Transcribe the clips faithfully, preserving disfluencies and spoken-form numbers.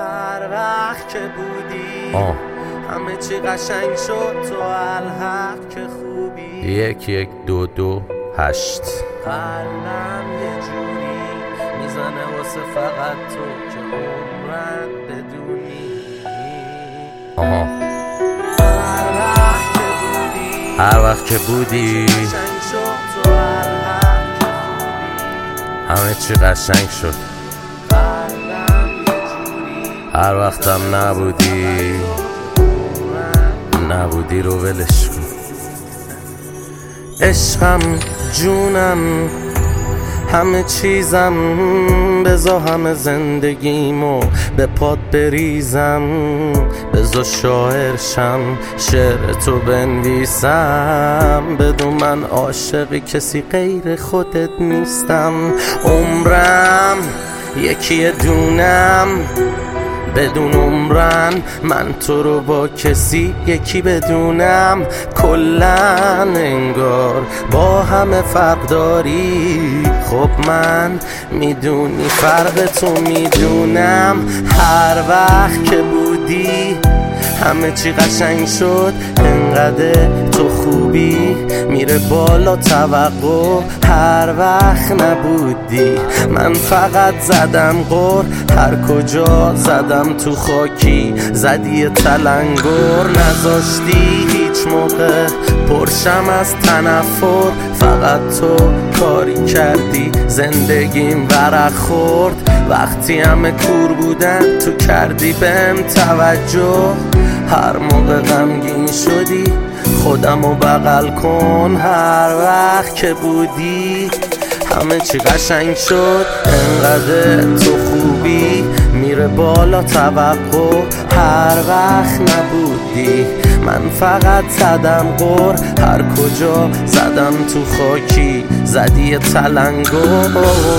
هر وقت که بودی آه. همه چی قشنگ شد تو الحق که خوبی. یک یک دو دو هشت. قلبم یه جوری میزنه واسه فقط تو که عمرن بدونی. آها. هر وقت که بودی هر وقت که بودی قشنگ شد تو الحق که خوبی. همه چی قشنگ شد. قلبم یه جوری هر وقتم نبودی نبودی رو ولش کن. عشقم جونم همه چیزم، بزا همه زندگیمو به پات بریزم، بزا شاعرشم شعر تو بنویسم، بدون من عاشق کسی غیر خودت نیستم. عمرم یکی دونم بدون عمرن، من تو رو با کسی یکی بدونم. کلن انگار با همه فرق داری، خب من میدونی فرق تو میدونم. هر وقت که بودی همه چی قشنگ شد، انقدر تو خوبی میره بالا توقع. هر وقت نبودی من فقط زدم غر، هر کجا زدم تو خاکی زدی تلنگر. نذاشتی هیچ موقع پرشم از تنفر، فقط تو کاری کردی زندگیم ورق خورد. وقتی همه کور بودن تو کردی بهم توجه، هر موقع غمگین شدی خودمو بغل کن. هر وقت که بودی همه چی قشنگ شد، انقدر تو خوبی میره بالا توقع. هر وقت نبودی من فقط زدم غر، هر کجا زدم تو خاکی زدی تلنگر.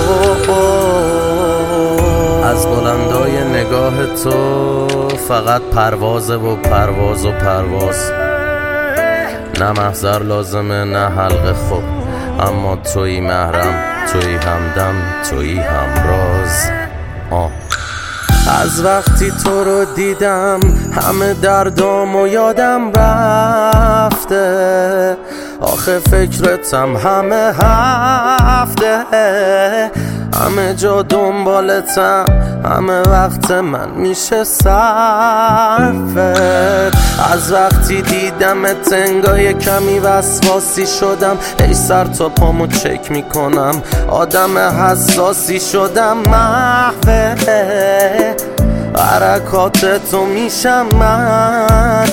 از بلندای نگاه تو فقط پروازه و پرواز و پرواز، نه محضر لازمه نه حلقه خوب، اما تویی محرم، تویی همدم، تویی همراز. آه. از وقتی تو رو دیدم همه دردامو یادم رفته، آخه فکرتم همه هفته، همه جا دنبالتم، همه وقت من میشه صرفت. از وقتی دیدمت انگار کمی وسواسی شدم، ای سر تا پامو چک میکنم، آدم حساسی شدم. محوه حرکاتتو میشم من،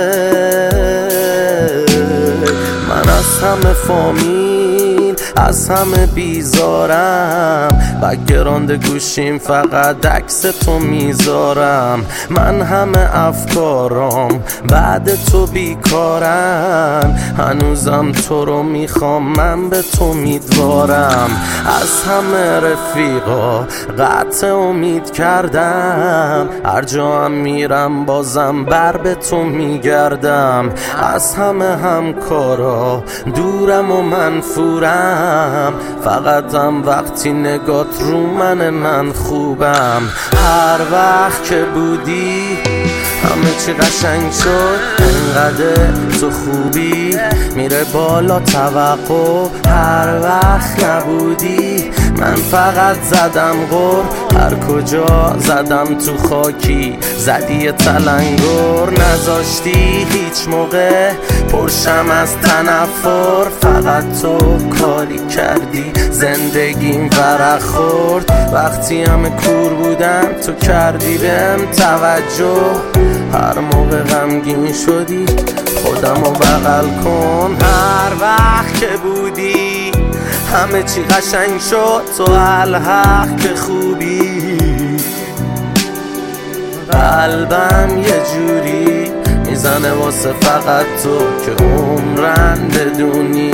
من از همه فامیل از همه بیزارم، بک‌گراند گوشیم فقط عکس تو میذارم. من همه افکارام بعد تو بیکارن، هنوزم تو رو میخوام، من به تو امیدوارم. از همه رفیقا قطع امید کردم، هر جا هم میرم بازم بر به تو میگردم. از همه همکارا دورم و منفورم، فقط هم وقتی نگات رو من من خوبم. هر وقت که بودی همه چی قشنگ شد، انقدر تو خوبی میره بالا توقع. هر وقت نبودی من فقط زدم غر، هر کجا زدم تو خاکی زدی تلنگر. نذاشتی هیچ موقع پرشم از تنفر، فقط تو کاری کردی زندگیم ورق خورد. وقتی همه کور بودن تو کردی بهم توجه، هر موقع غمگین شدی خودمو بغل کن. هر وقت که بودی همه چی قشنگ شد تو الحق که خوبی. قلبم یه جوری میزنه واسه فقط تو که عمرن بدونی.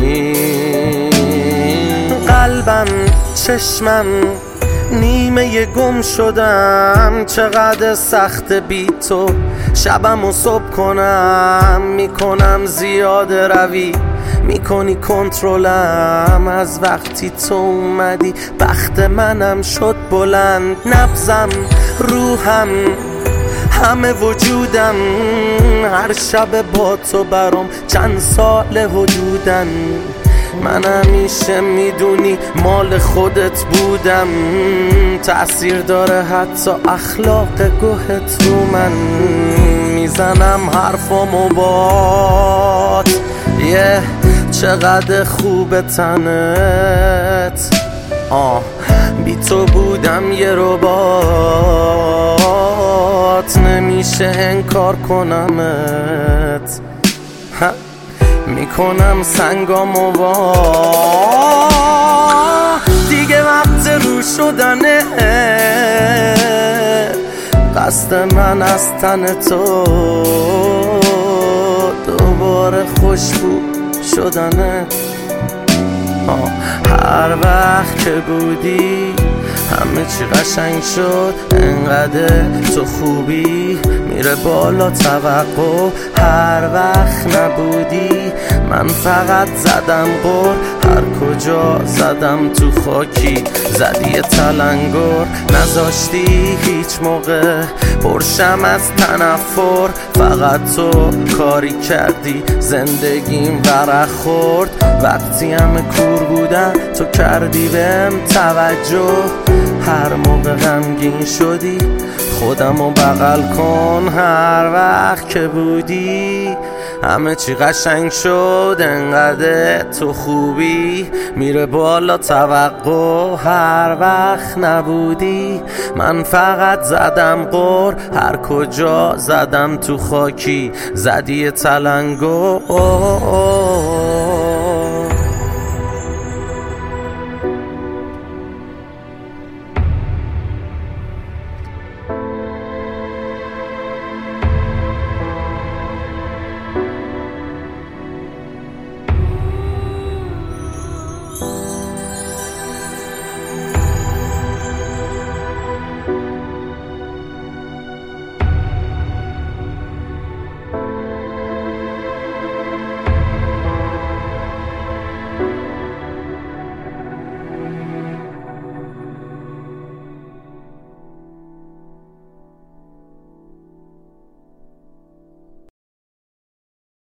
قلبم چشمم نیمه گم شدم، چقدر سخت بی تو شبم و صبح کنم. میکنم زیاد روی میکنی کنترلم از وقتی تو اومدی. بخت منم شد بلند، نبضم، روحم، همه وجودم هر شب با تو برام چند سال حدودن. من همیشه میدونی مال خودت بودم، تأثیر داره حتی اخلاق گوهت رو من. میزنم حرفامو بات یه yeah. چقدر خوب تنت، آه بی تو بودم یه ربات، نمیشه انکار کنمت. میکنم سنگامو وا دیگه وقت رو شدنه. قصد من از تن تو دوباره خوشبو شدنه. هر وقت که بودی همه چی قشنگ شد، انقدر تو خوبی میره بالا توقع. هر وقت نبودی من فقط زدم غر، هر کجا زدم تو خاکی زدی تلنگر. نذاشتی هیچ موقع پرشم از تنفر، فقط تو کاری کردی زندگیم ورق خورد. وقتی همه کور بودن تو کردی بهم توجه، هر موقع غمگین شدی خودمو بغل کن. هر وقت که بودی همه چی قشنگ شد، انقدر تو خوبی میره بالا توقع. هر وقت نبودی من فقط زدم غر، هر کجا زدم تو خاکی زدی تلنگر.